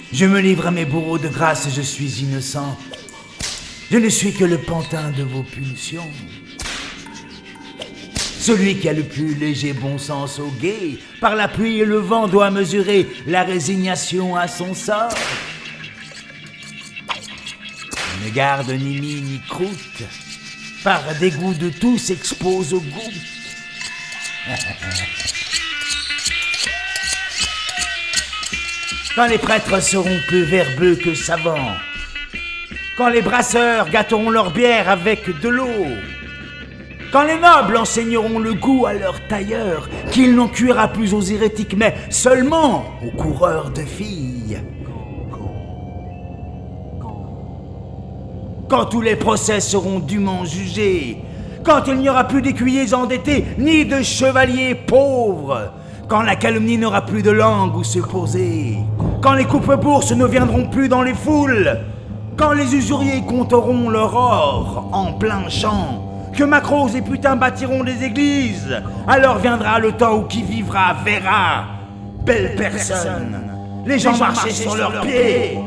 Je me livre à mes bourreaux de grâce, je suis innocent. Je ne suis que le pantin de vos pulsions. Celui qui a le plus léger bon sens au guet, par la pluie et le vent doit mesurer la résignation à son sort. Je ne garde ni mie ni croûte, par dégoût de tout s'expose au goût. Quand les prêtres seront plus verbeux que savants, quand les brasseurs gâteront leur bière avec de l'eau, quand les nobles enseigneront le goût à leurs tailleurs, qu'il n'en cuira plus aux hérétiques, mais seulement aux coureurs de filles. Quand tous les procès seront dûment jugés, quand il n'y aura plus d'écuyers endettés, ni de chevaliers pauvres, quand la calomnie n'aura plus de langue où se poser, quand les coupe-bourses ne viendront plus dans les foules, quand les usuriers compteront leur or en plein champ, que macros et putains bâtiront des églises, alors viendra le temps où qui vivra verra, belle personne, les gens marcher sur leurs pieds.